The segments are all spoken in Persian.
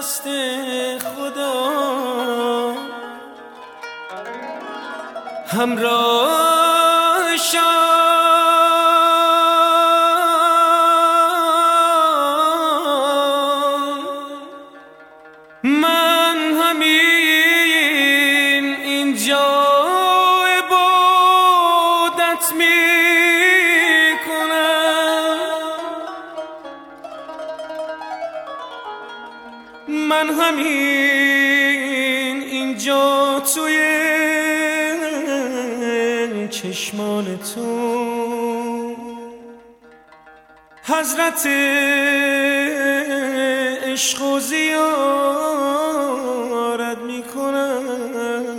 دست خدا همراه شام. من همین اینجا عبادت میکنم، من همین اینجا توی چشمان تو حضرت عشق و زیارت میکنم.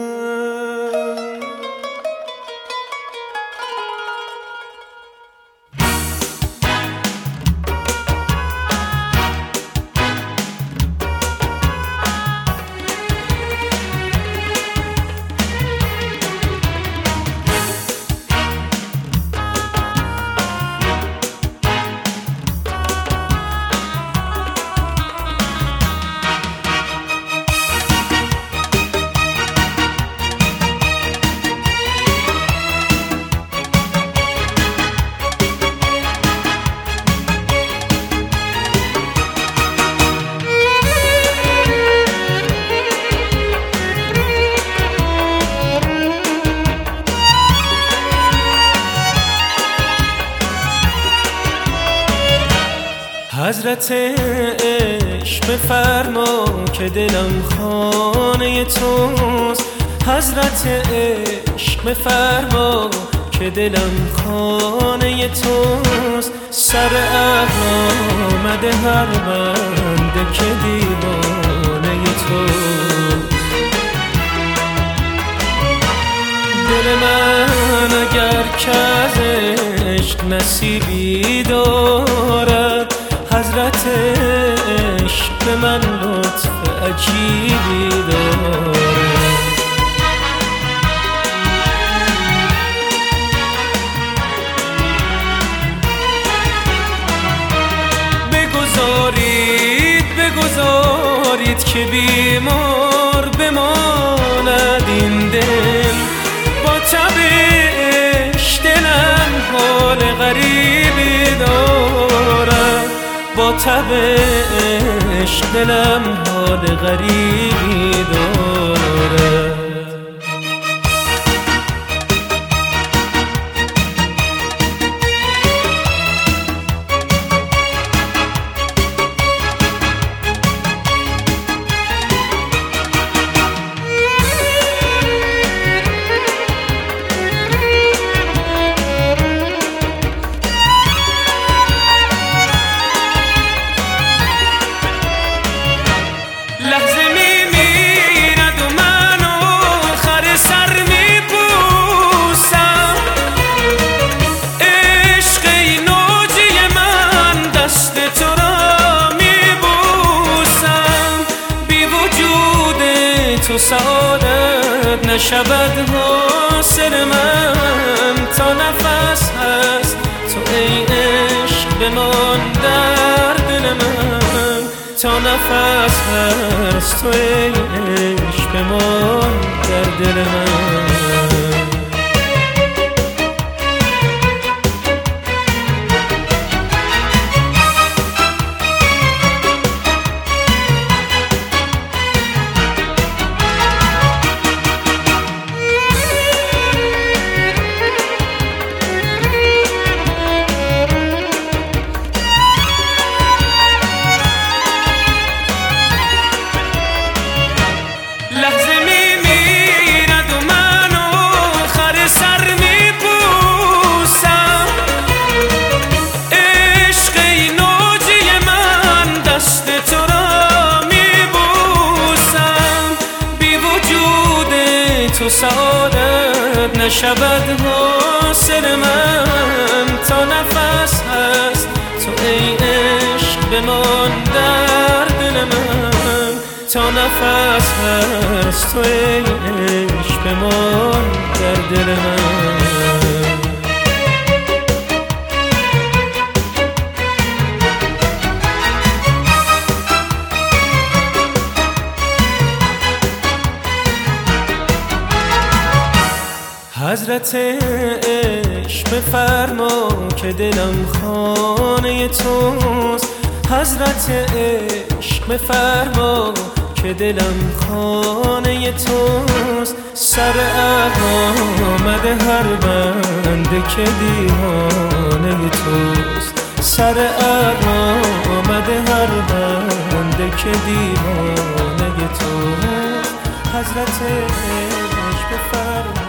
حضرت عشق بفرما که دلم خانه توست، حضرت عشق بفرما که دلم خانه توست. سر عقل آمده هر بنده که دیوانه توست. دل من اگر که از عشق نصیبی دارد، حضرت عشق به من لطف عجیبی دارد. بگذارید که بیمار بماند این دل، با تب عشق دلم حال غریبی دارد، با تب عشق دلم حال غریبی دارد. تو سعادت نشود حاصل من، تا نفس هست تو ای عشق بمان در دل من، تا نفس هست تو ای عشق بمان در دل من. تو سعادت نشود حاصل من، تا نفس هست تو ای عشق بمان در دل من، تا نفس هست تو ای عشق بمان در دل من. حضرت عشق بفرما که دلم خانه توست. حضرت عشق بفرما که دلم خانه توست. سر آمد هر بنده که دیوانه توست. سر آمد هر بنده که دیوانه توست. حضرت عشق بفرما